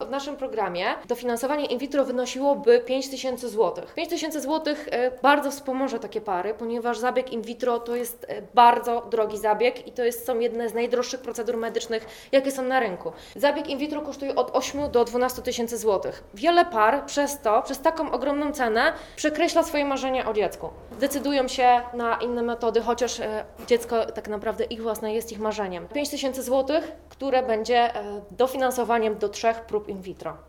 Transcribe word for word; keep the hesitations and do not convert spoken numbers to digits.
w naszym programie dofinansowanie in vitro wynosiłoby pięć tysięcy złotych. pięć tysięcy złotych bardzo wspomoże takie pary, ponieważ zabieg in vitro to jest bardzo drogi zabieg i to jest, są jedne z najdroższych procedur medycznych, jakie są na rynku. Zabieg in vitro kosztuje od ośmiu do dwunastu tysięcy złotych. Wiele par przez to, przez taką ogromną cenę przekreśla swoje marzenia o dziecku. Decydują się na inne metody, chociaż e, dziecko tak naprawdę ich własne jest ich marzeniem. pięć tysięcy złotych, które będzie e, dofinansowaniem do trzech prób in vitro.